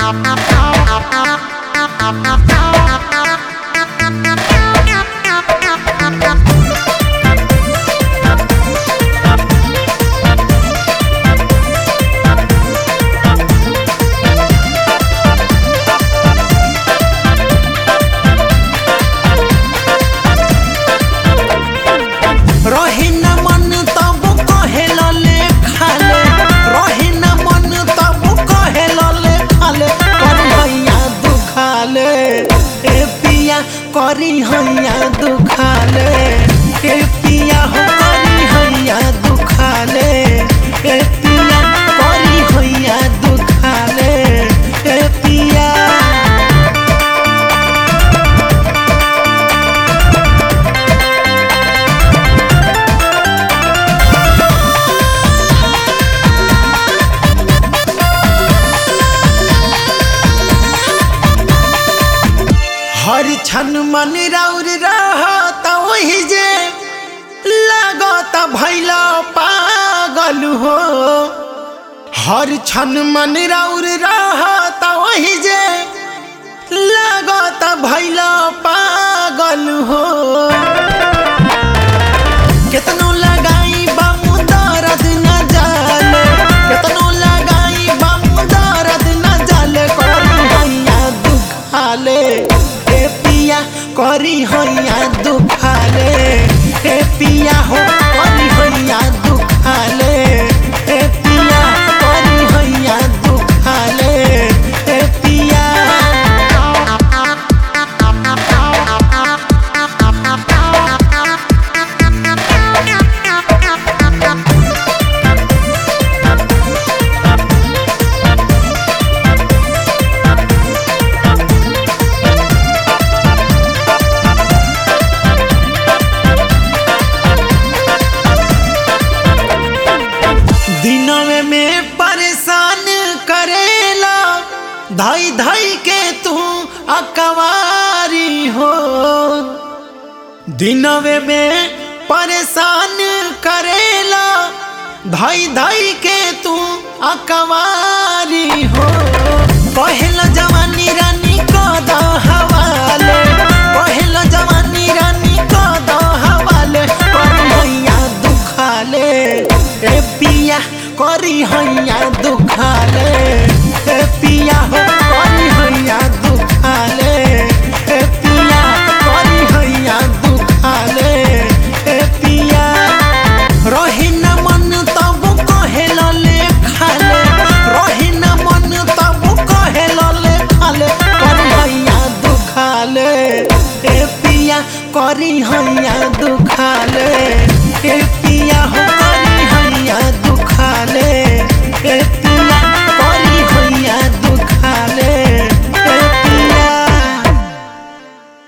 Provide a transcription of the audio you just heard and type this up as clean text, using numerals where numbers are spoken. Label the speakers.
Speaker 1: करी हैया दुखाले ए पिया हो करी हैया दुखाले ए पिया करी हैया दुखाले ए पिया हर क्षण मन राउर रहत वही जे लागत भैला पागल हो। हर क्षण मन राउर रहत वही जे लागत भैला पागल हो। कितनो लगाई बामू दर्द न जाले, कितनो लगाई बामू दर्द न जाले, करी हैया दुखाले करी हैया दुखाले ए पिया हो करी हैया दुखाले ए पिया करी हैया दुखाले ए पिया दिनवे में परेशान करेला धाई धाई के तू अकवारी हो। दिनवे में परेशान करेला धाई धाई के तू अकवारी हो। पहला जवानी रानी को दो हवाले, पहला जवानी रानी को दो हवाले, करी हैया दुखाले ए पिया करी हैया दुखाले ए पिया हो करी हैया दुखाले ए पिया करी हैया दुखाले ए पिया रही न मन तब कहेल ले खाले, रही न मन तब कहेल ले खाले, करी हैया दुखाले ए पिया करी हैया दुखाले।